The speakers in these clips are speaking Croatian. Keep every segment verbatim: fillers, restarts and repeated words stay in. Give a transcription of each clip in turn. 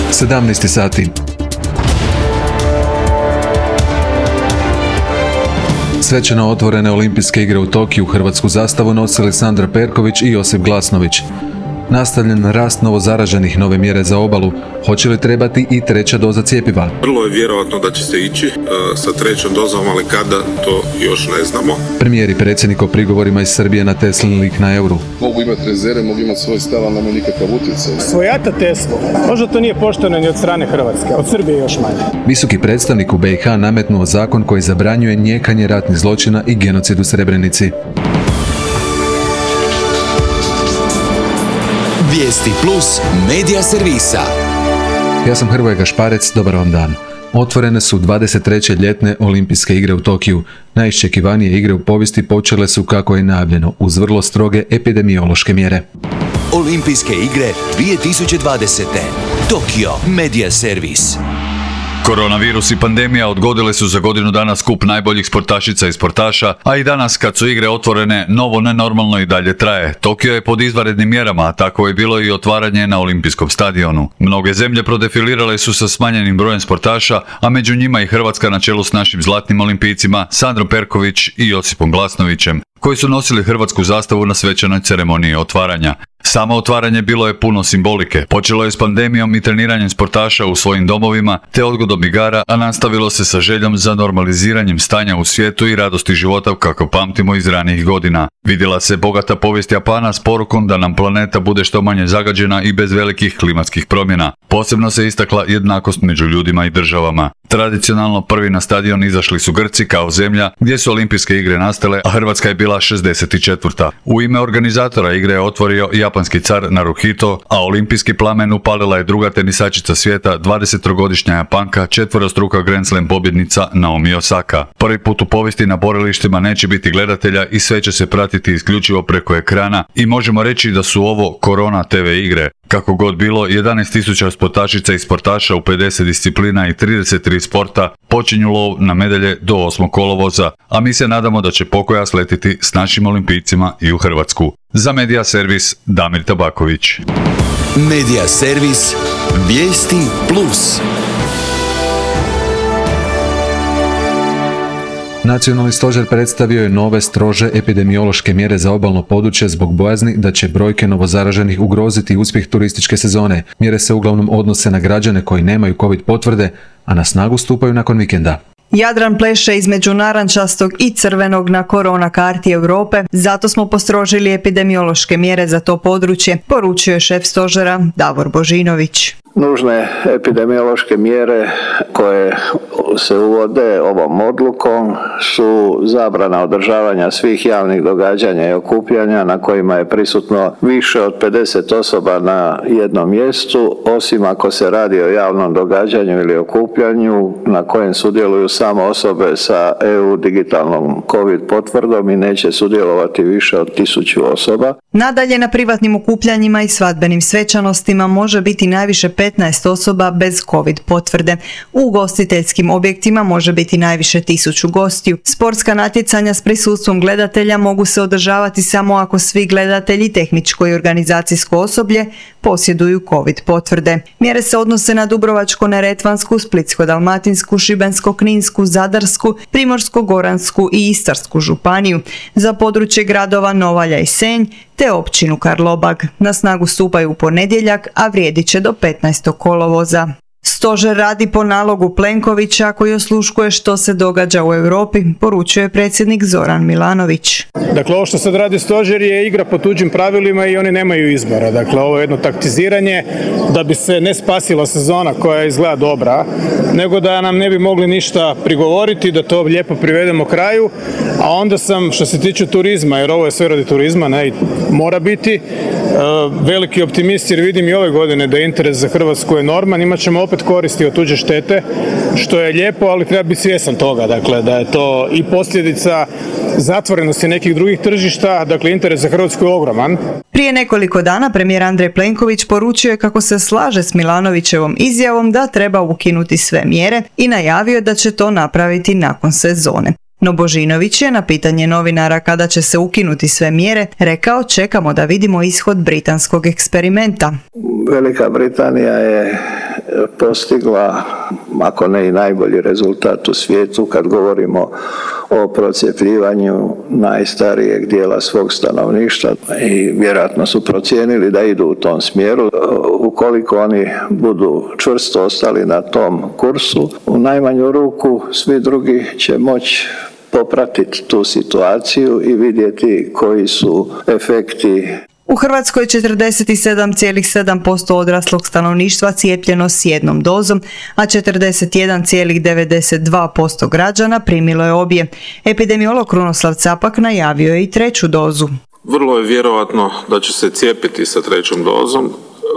sedamnaest sati. Svečano otvorene olimpijske igre u Tokiju hrvatsku zastavu nosili Sandra Perković i Josip Glasnović. Nastavljen rast novozaraženih, nove mjere za obalu. Hoće li trebati i treća doza cjepiva? Vrlo je vjerojatno da će se ići uh, sa trećom dozom, ali kada, to još ne znamo. Premijer i predsjednik o prigovorima iz Srbije na Teslin lik na euru. Mogu imati rezerve, mogu imati svoj stav, ali nema nikakav utjecaj. Svojata Teslu. Možda to nije pošteno ni od strane Hrvatske, od Srbije još manje. Visoki predstavnik u B i H nametnuo zakon koji zabranjuje nijekanje ratnih zločina i genocid u Srebrenici. Vijesti plus medija servisa. Ja sam Hrvoje Gašparec, dobar vam dan. Otvorene su dvadeset treće ljetne olimpijske igre u Tokiju. Najiščekivanije igre u povijesti počele su, kako je najavljeno, uz vrlo stroge epidemiološke mjere. Olimpijske igre dvije tisuće dvadesete. Tokio Media Servis. Koronavirus i pandemija odgodile su za godinu dana skup najboljih sportašica i sportaša, a i danas kad su igre otvorene, novo nenormalno i dalje traje. Tokio je pod izvanrednim mjerama, a tako je bilo i otvaranje na olimpijskom stadionu. Mnoge zemlje prodefilirale su sa smanjenim brojem sportaša, a među njima i Hrvatska na čelu s našim zlatnim olimpijcima Sandrom Perković i Josipom Glasnovićem, koji su nosili hrvatsku zastavu na svečanoj ceremoniji otvaranja. Samo otvaranje bilo je puno simbolike. Počelo je s pandemijom i treniranjem sportaša u svojim domovima, te odgodom igara, a nastavilo se sa željom za normaliziranjem stanja u svijetu i radosti života kako pamtimo iz ranijih godina. Vidjela se bogata povijest Japana s porukom da nam planeta bude što manje zagađena i bez velikih klimatskih promjena. Posebno se istakla jednakost među ljudima i državama. Tradicionalno prvi na stadion izašli su Grci kao zemlja gdje su olimpijske igre nastale, a Hrvatska je bila šezdeset četvrta. U ime organizatora igre je otvorio japanski car Naruhito, a olimpijski plamen upalila je druga tenisačica svijeta, dvadesettrogodišnja Japanka, četverostruka Grand Slam pobjednica Naomi Osaka. Prvi put u povijesti na borilištima neće biti gledatelja i sve će se pratiti isključivo preko ekrana i možemo reći da su ovo Korona te ve igre. Kako god bilo, jedanaest tisuća sportašica i sportaša u pedeset disciplina i trideset tri sporta počinju lov na medalje do osmog kolovoza, a mi se nadamo da će pokoja sletiti s našim olimpijcima i u Hrvatsku. Za Media Servis, Damir Tabaković. Media Servis, Vijesti plus. Nacionalni stožer predstavio je nove strože epidemiološke mjere za obalno područje zbog bojazni da će brojke novozaraženih ugroziti uspjeh turističke sezone. Mjere se uglavnom odnose na građane koji nemaju covid potvrde, a na snagu stupaju nakon vikenda. Jadran pleše između narančastog i crvenog na korona karti Europe, zato smo postrožili epidemiološke mjere za to područje, poručio je šef stožera Davor Božinović. Nužne epidemiološke mjere koje se uvode ovom odlukom su zabrana održavanja svih javnih događanja i okupljanja na kojima je prisutno više od pedeset osoba na jednom mjestu, osim ako se radi o javnom događanju ili okupljanju na kojem sudjeluju samo osobe sa E U digitalnom covid potvrdom i neće sudjelovati više od tisuću osoba. Nadalje, na privatnim okupljanjima i svadbenim svečanostima može biti najviše petnaest osoba bez covid potvrde. U ugostiteljskim objektima može biti najviše tisuću gostiju. Sportska natjecanja s prisustvom gledatelja mogu se održavati samo ako svi gledatelji, tehničko i organizacijsko osoblje posjeduju covid potvrde. Mjere se odnose na Dubrovačko-neretvansku, Splitsko-dalmatinsku, Šibensko-kninsku, Zadarsku, Primorsko-goransku i Istarsku županiju. Za područje gradova Novalja i Senj te općinu Karlobag. Na snagu stupaju u ponedjeljak, a vrijedit će do petnaestog kolovoza. Stožer radi po nalogu Plenkovića koji osluškuje što se događa u Europi, poručuje predsjednik Zoran Milanović. Dakle, ovo što sad radi stožer je igra po tuđim pravilima i oni nemaju izbora. Dakle, ovo je jedno taktiziranje da bi se ne spasila sezona koja izgleda dobra, nego da nam ne bi mogli ništa prigovoriti, da to lijepo privedemo kraju, a onda sam, što se tiče turizma, jer ovo je sve radi turizma, ne, mora biti, veliki optimist jer vidim i ove godine da je interes za Hrvatsku enorman, imat ćemo opet koristi od tuđe štete, što je lijepo, ali treba biti svjestan toga, dakle, da je to i posljedica zatvorenosti nekih drugih tržišta, dakle, interes za Hrvatsku je ogroman. Prije nekoliko dana premijer Andrej Plenković poručio je kako se slaže s Milanovićevom izjavom da treba ukinuti sve mjere i najavio da će to napraviti nakon sezone. No Božinović je na pitanje novinara kada će se ukinuti sve mjere rekao čekamo da vidimo ishod britanskog eksperimenta. Velika Britanija je postigla, ako ne i najbolji rezultat u svijetu kad govorimo o procijepljivanju najstarijeg dijela svog stanovništva i vjerojatno su procijenili da idu u tom smjeru. Ukoliko oni budu čvrsto ostali na tom kursu, u najmanju ruku svi drugi će moći popratiti tu situaciju i vidjeti koji su efekti. U Hrvatskoj četrdeset sedam zarez sedam posto odraslog stanovništva cijepljeno s jednom dozom, a četrdeset jedan zarez devedeset dva posto građana primilo je obje. Epidemiolog Krunoslav Capak najavio je i treću dozu. Vrlo je vjerojatno da će se cijepiti sa trećom dozom.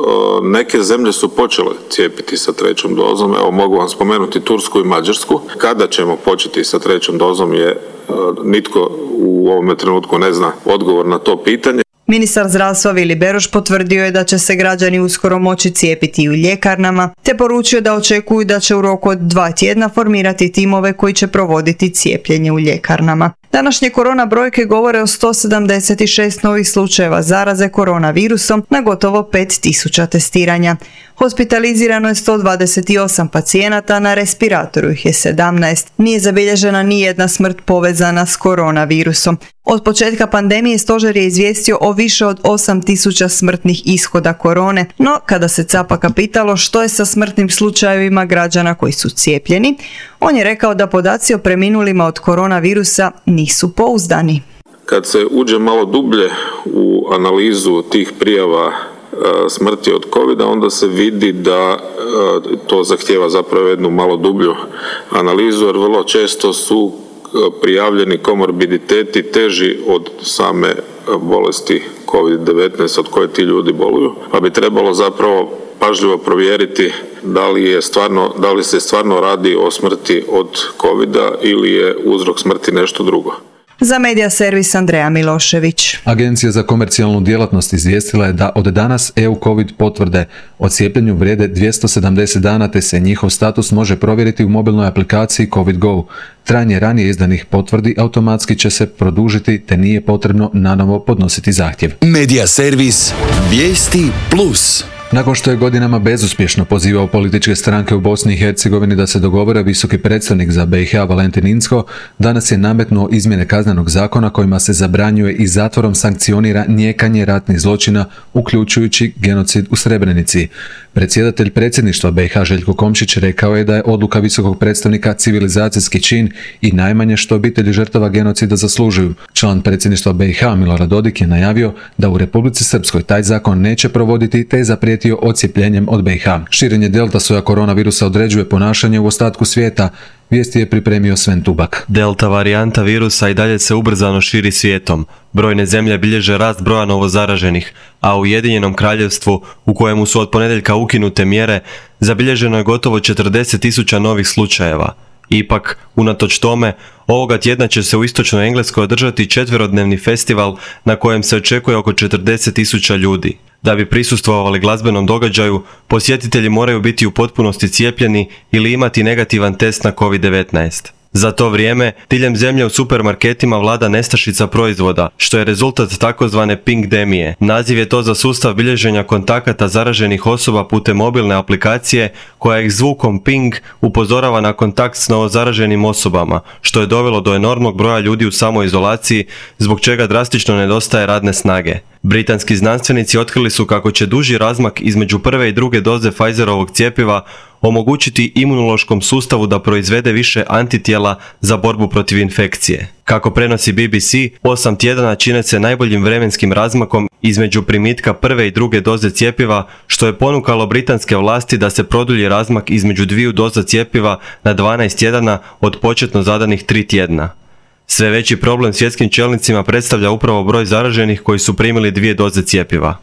Neke zemlje su počele cijepiti sa trećom dozom, evo mogu vam spomenuti Tursku i Mađarsku. Kada ćemo početi sa trećom dozom je nitko u ovome trenutku ne zna odgovor na to pitanje. Ministar zdravstva Vili Beroš potvrdio je da će se građani uskoro moći cijepiti u ljekarnama, te poručio da očekuju da će u roku od dva tjedna formirati timove koji će provoditi cijepljenje u ljekarnama. Današnje korona brojke govore o sto sedamdeset šest novih slučajeva zaraze koronavirusom na gotovo pet tisuća testiranja. Hospitalizirano je sto dvadeset osam pacijenata, na respiratoru ih je sedamnaest. Nije zabilježena ni jedna smrt povezana s koronavirusom. Od početka pandemije stožer je izvijestio o više od osam tisuća smrtnih ishoda korone, no kada se Capaka pitalo što je sa smrtnim slučajevima građana koji su cijepljeni, on je rekao da podaci o preminulima od koronavirusa nisu pouzdani. Kad se uđe malo dublje u analizu tih prijava smrti od covida, onda se vidi da to zahtijeva zapravo jednu malo dublju analizu, jer vrlo često su prijavljeni komorbiditeti teži od same bolesti kovid devetnaest od koje ti ljudi boluju, pa bi trebalo zapravo pažljivo provjeriti da li je stvarno, da li se stvarno radi o smrti od covida ili je uzrok smrti nešto drugo. Za Medija servis Andreja Milošević. Agencija za komercijalnu djelatnost izvijestila je da od danas E U COVID potvrde o cijepljenju vrijede dvjesto sedamdeset dana, te se njihov status može provjeriti u mobilnoj aplikaciji COVID Go. Trajanje ranije izdanih potvrdi automatski će se produžiti, te nije potrebno nanovo podnositi zahtjev. Medija servis Vijesti Plus. Nakon što je godinama bezuspješno pozivao političke stranke u Bosni i Hercegovini da se dogovore, visoki predstavnik za B i H Valentin Incko danas je nametnuo izmjene kaznenog zakona kojima se zabranjuje i zatvorom sankcionira nijekanje ratnih zločina, uključujući genocid u Srebrenici. Predsjedatelj predsjedništva B i H Željko Komšić rekao je da je odluka visokog predstavnika civilizacijski čin i najmanje što obitelji žrtava genocida zaslužuju. Član predsjedništva B i H Milorad Dodik je najavio da u Republici Srpskoj taj zakon neće provoditi, te je zaprijetio odcijepljenjem od B i H. Širenje delta soja koronavirusa određuje ponašanje u ostatku svijeta. Vijesti je pripremio Sven Tubak. Delta varijanta virusa i dalje se ubrzano širi svijetom. Brojne zemlje bilježe rast broja novozaraženih, a u Ujedinjenom Kraljevstvu, u kojemu su od ponedjeljka ukinute mjere, zabilježeno je gotovo četrdeset tisuća novih slučajeva. Ipak, unatoč tome, ovoga tjedna će se u istočnoj Engleskoj održati četverodnevni festival na kojem se očekuje oko četrdeset tisuća ljudi. Da bi prisustvovali glazbenom događaju, posjetitelji moraju biti u potpunosti cijepljeni ili imati negativan test na kovid devetnaest. Za to vrijeme, diljem zemlje u supermarketima vlada nestašica proizvoda, što je rezultat takozvane pingdemije. Naziv je to za sustav bilježenja kontakata zaraženih osoba putem mobilne aplikacije, koja ih zvukom ping upozorava na kontakt s novozaraženim osobama, što je dovelo do enormnog broja ljudi u samoizolaciji, zbog čega drastično nedostaje radne snage. Britanski znanstvenici otkrili su kako će duži razmak između prve i druge doze Pfizerovog cjepiva omogućiti imunološkom sustavu da proizvede više antitijela za borbu protiv infekcije. Kako prenosi B B C, osam tjedana čine se najboljim vremenskim razmakom između primitka prve i druge doze cjepiva, što je ponukalo britanske vlasti da se produlji razmak između dviju doza cjepiva na dvanaest tjedana od početno zadanih tri tjedna. Sve veći problem svjetskim čelnicima predstavlja upravo broj zaraženih koji su primili dvije doze cjepiva.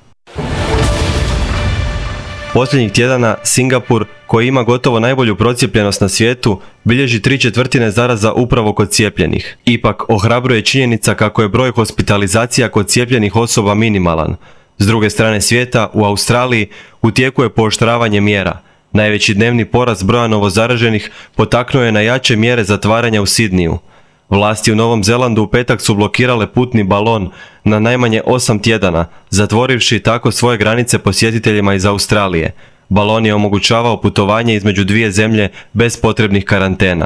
Posljednjih tjedana Singapur, koji ima gotovo najbolju procijepljenost na svijetu, bilježi tri četvrtine zaraza upravo kod cijepljenih. Ipak ohrabruje činjenica kako je broj hospitalizacija kod cijepljenih osoba minimalan. S druge strane svijeta, u Australiji, u tijeku je pooštravanje mjera. Najveći dnevni porast broja novozaraženih potaknuo je na jače mjere zatvaranja u Sidniju. Vlasti u Novom Zelandu u petak su blokirale putni balon na najmanje osam tjedana, zatvorivši tako svoje granice posjetiteljima iz Australije. Balon je omogućavao putovanje između dvije zemlje bez potrebnih karantena.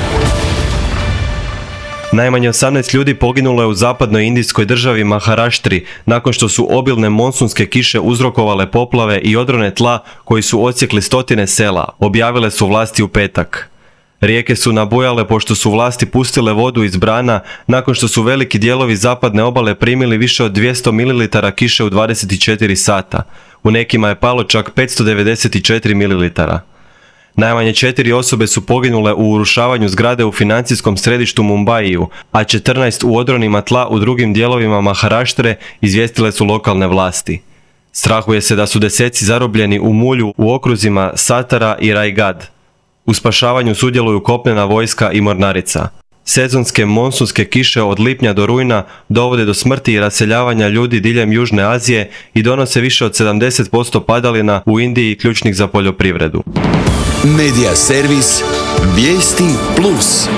Najmanje osamnaest ljudi poginulo je u zapadnoj indijskoj državi Maharaštri nakon što su obilne monsunske kiše uzrokovale poplave i odrone tla koji su odsjekli stotine sela, objavile su vlasti u petak. Rijeke su nabujale pošto su vlasti pustile vodu iz brana nakon što su veliki dijelovi zapadne obale primili više od dvjesto mililitara kiše u dvadeset četiri sata. U nekima je palo čak petsto devedeset četiri mililitara. Najmanje četiri osobe su poginule u urušavanju zgrade u financijskom središtu Mumbaiju, a četrnaest u odronima tla u drugim dijelovima Maharaštre, izvijestile su lokalne vlasti. Strahuje se da su deseci zarobljeni u mulju u okruzima Satara i Raigad. U spašavanju sudjeluju kopnena vojska i mornarica. Sezonske monsunske kiše od lipnja do rujna dovode do smrti i raseljavanja ljudi diljem Južne Azije i donose više od sedamdeset posto padalina u Indiji ključnih za poljoprivredu. Medija servis Vijesti Plus.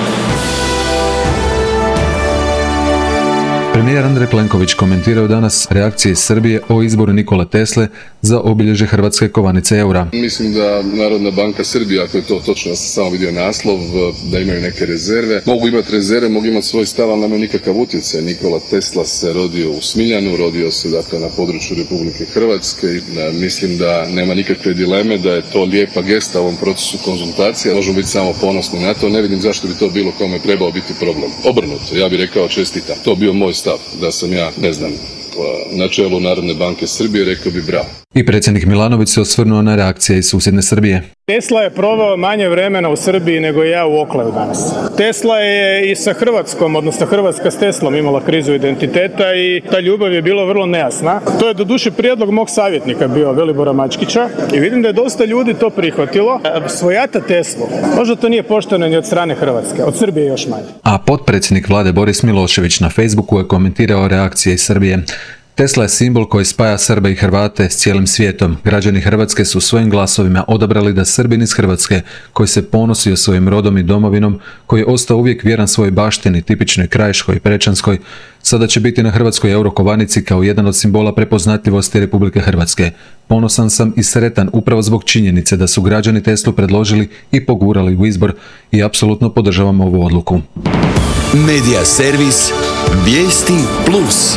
Premijer Andrej Plenković komentirao danas reakcije iz Srbije o izboru Nikole Tesle za obilježje hrvatske kovanice eura. Mislim da Narodna banka Srbije, ako je to točno, ja sam samo vidio naslov, da imaju neke rezerve. Mogu imati rezerve, mogu imati svoj stav, ali nemaju nikakav utjecaj. Nikola Tesla se rodio u Smiljanu, rodio se dakle na području Republike Hrvatske. Mislim da nema nikakve dileme, da je to lijepa gesta u ovom procesu konzultacija. Možemo biti samo ponosni na to. Ne vidim zašto bi to bilo kome trebao biti problem. Obrnuto, ja bih rekao čestitam. To bio moj stav, da sam ja, ne znam, na čelu Narodne banke Srbije, rekao bi bravo. I predsjednik Milanović se osvrnuo na reakcije iz susjedne Srbije. Tesla je proveo manje vremena u Srbiji nego ja u Oklaju danas. Tesla je i sa Hrvatskom, odnosno Hrvatska s Teslom imala krizu identiteta i ta ljubav je bila vrlo nejasna. To je doduše prijedlog mog savjetnika bio, Velibora Mačkića, i vidim da je dosta ljudi to prihvatilo. Svojata Teslu, možda to nije pošteno ni od strane Hrvatske, od Srbije još manje. A potpredsjednik vlade Boris Milošević na Facebooku je komentirao reakcije iz Srbije. Tesla je simbol koji spaja Srbe i Hrvate s cijelim svijetom. Građani Hrvatske su svojim glasovima odabrali da Srbin iz Hrvatske, koji se ponosio svojim rodom i domovinom, koji je ostao uvijek vjeran svojoj baštini, tipičnoj krajiškoj i prečanskoj, sada će biti na hrvatskoj eurokovanici kao jedan od simbola prepoznatljivosti Republike Hrvatske. Ponosan sam i sretan upravo zbog činjenice da su građani Teslu predložili i pogurali u izbor i apsolutno podržavam ovu odluku. Medija servis Vijesti Plus.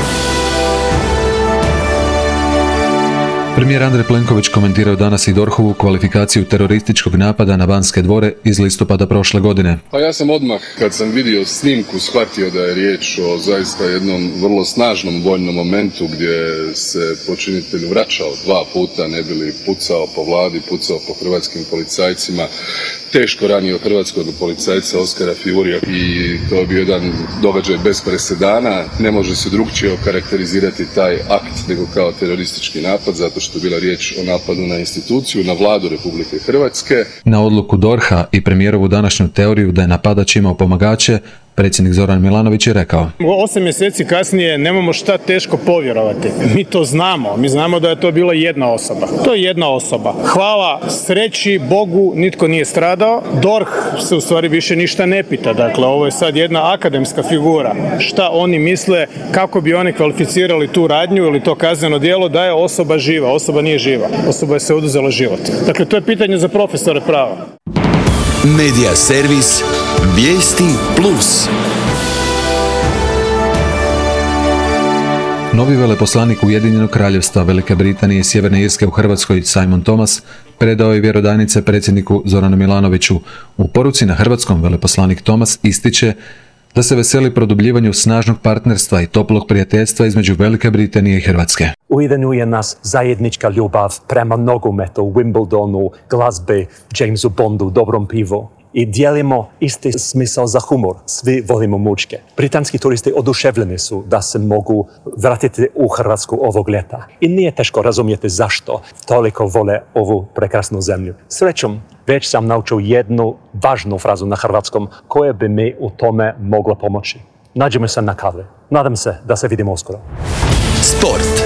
Premijer Andrej Plenković komentirao danas i DORH-ovu kvalifikaciju terorističkog napada na Banske dvore iz listopada prošle godine. Pa ja sam odmah, kad sam vidio snimku, shvatio da je riječ o zaista jednom vrlo snažnom vojnom momentu gdje se počinitelj vraćao dva puta, ne bi li pucao po vladi, pucao po hrvatskim policajcima, teško ranio hrvatskog policajca Oskara Fiurija i to je bio jedan događaj bez presedana. Ne može se drugčije okarakterizirati taj akt nego kao teroristički napad, zato što je bila riječ o napadu na instituciju, na vladu Republike Hrvatske. Na odluku DORH-a i premijerovu današnju teoriju da je napadač imao pomagače, predsjednik Zoran Milanović je rekao: Osam mjeseci kasnije nemamo šta teško povjerovati. Mi to znamo. Mi znamo da je to bila jedna osoba. To je jedna osoba. Hvala sreći, Bogu, nitko nije stradao. DORH se u stvari više ništa ne pita. Dakle, ovo je sad jedna akademska figura. Šta oni misle, kako bi oni kvalificirali tu radnju ili to kazneno djelo da je osoba živa. Osoba nije živa. Osoba je se oduzela život. Dakle, to je pitanje za profesore prava. Medija servis Vijesti Plus. Novi veleposlanik Ujedinjenog kraljevstva Velike Britanije i Sjeverne Irske u Hrvatskoj, Simon Thomas, predao je vjerodajnice predsjedniku Zoranu Milanoviću. U poruci na hrvatskom veleposlanik Thomas ističe da se veseli produbljivanju snažnog partnerstva i toplog prijateljstva između Velike Britanije i Hrvatske. Ujedinjuje nas zajednička ljubav prema nogometu, Wimbledonu, glazbi, Jamesu Bondu, dobrom pivu. I dijelimo isti smisao za humor. Svi volimo mučke. Britanski turisti oduševljeni su da se mogu vratiti u Hrvatsku ovog ljeta. I nije teško razumjeti zašto toliko vole ovu prekrasnu zemlju. Srećom, već sam naučio jednu važnu frazu na hrvatskom koja bi mi u tome mogla pomoći. Nađemo se na kavi. Nadam se da se vidimo uskoro. Sport.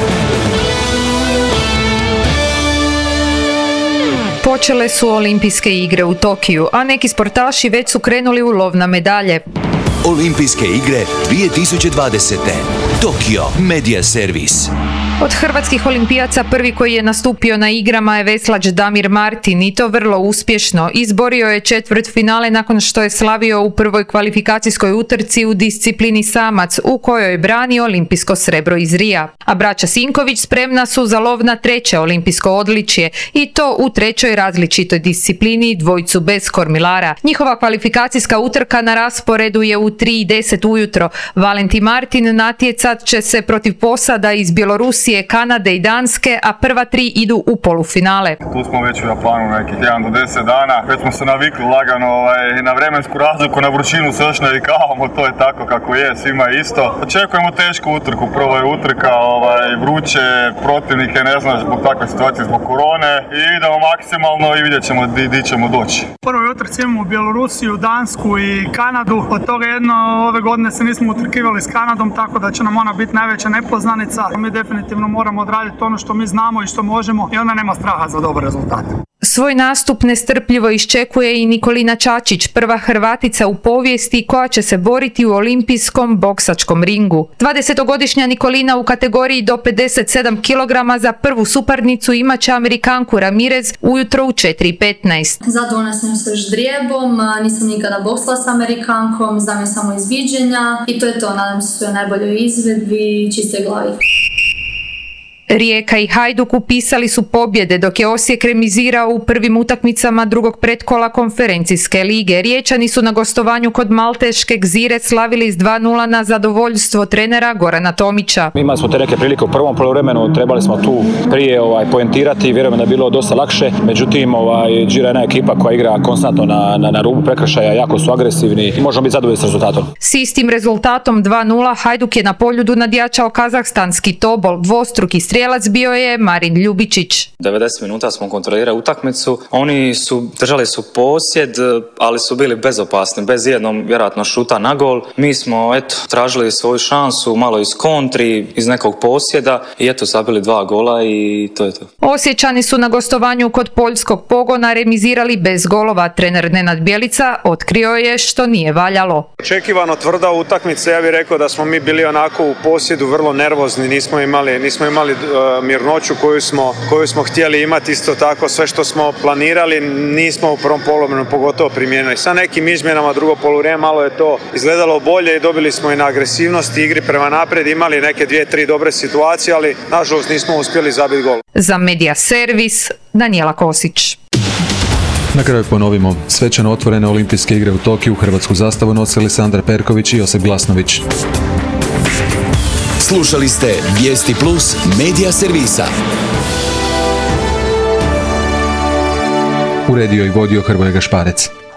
Počele su olimpijske igre u Tokiju, a neki sportaši već su krenuli u lov na medalje. Olimpijske igre dvije tisuće dvadesete. Tokio Media Servis. Od hrvatskih olimpijaca prvi koji je nastupio na igrama je veslač Damir Martin i to vrlo uspješno. Izborio je četvrtfinale nakon što je slavio u prvoj kvalifikacijskoj utrci u disciplini samac u kojoj je branio olimpijsko srebro iz Rija. A braća Sinković spremna su za lov na treće olimpijsko odličje i to u trećoj različitoj disciplini dvojicu bez kormilara. Njihova kvalifikacijska utrka na rasporedu je u tri i deset ujutro. Valentin Martin natjecat će se protiv posada iz Bjelorusije, Kanade i Danske, a prva tri idu u polufinale. Tu smo već u Japanu nekih jedan do deset dana, već smo se navikli lagano ovaj, na vremensku razliku, na vrućinu se još navikavamo, to je tako kako je, svima je isto. Očekujemo tešku utrku, prvo je utrka ovaj, vruće, protivnike ne znaš zbog takve situacije, zbog korone i idemo maksimalno i vidjet ćemo di, di ćemo doći. Prvo utrci imamo Bjelorusiju, Dansku i Kanadu, od toga jedno ove godine se nismo utrkivali s Kanadom, tako da će nam ona biti najveća nepoznanica. Mi definitivno moramo odraditi ono što mi znamo i što možemo i onda nema straha za dobar rezultat. Svoj nastup nestrpljivo iščekuje i Nikolina Čačić, prva Hrvatica u povijesti koja će se boriti u olimpijskom boksačkom ringu. dvadesetogodišnja Nikolina u kategoriji do pedeset sedam kilograma za prvu suparnicu imat će Amerikanku Ramirez ujutro u četiri i petnaest. Zadovoljna sam sa ždrijebom, nisam nikada boksala s Amerikankom, znam je samo iz viđenja i to je to, nadam se u najboljoj izvedbi i čistoj glavi. Rijeka i Hajduk upisali su pobjede dok je Osijek remizirao u prvim utakmicama drugog pretkola konferencijske lige. Riječani su na gostovanju kod malteške Gzire slavili s dva nula na zadovoljstvo trenera Gorana Tomića. Imali smo te neke prilike u prvom poluvremenu, trebali smo tu prije ovaj, poentirati, vjerujem da je bilo dosta lakše. Međutim, ovaj, Gira je jedna ekipa koja igra konstantno na, na, na rubu prekršaja, jako su agresivni i možemo biti zadovoljni s rezultatom. S istim rezultatom dva nula Hajduk je na Poljudu nadjačao kazahstanski Tobol. Dvostruki strijelac bio je Marin Ljubičić. devedeset minuta smo kontrolirali utakmicu. Oni su držali su posjed, ali su bili bezopasni, bez jednom vjerojatno šuta na gol. Mi smo eto tražili svoju šansu malo iz kontri, iz nekog posjeda i eto zabili dva gola i to je to. Osječani su na gostovanju kod poljskog Pogona remizirali bez golova. Trener Nenad Bjelica otkrio je što nije valjalo. Očekivano tvrda utakmica, ja bih rekao da smo mi bili onako u posjedu vrlo nervozni, nismo imali, nismo imali uh, mirnoću koju smo, koju smo htjeli imati, isto tako sve što smo planirali nismo u prvom poluvremenu pogotovo primijenili. Sa nekim izmjenama drugo poluvrijeme malo je to izgledalo bolje i dobili smo i na agresivnosti, igri prema naprijed, imali neke dvije, tri dobre situacije, ali nažalost nismo uspjeli zabiti gol. Za Media Servis, Danijela Kosić. Na kraju ponovimo, svečano otvorene olimpijske igre u Tokiju hrvatsku zastavu nosili Sandra Perković i Josip Glasnović. Slušali ste Vijesti Plus Media Servisa. Uredio i vodio Hrvoje Gašparec.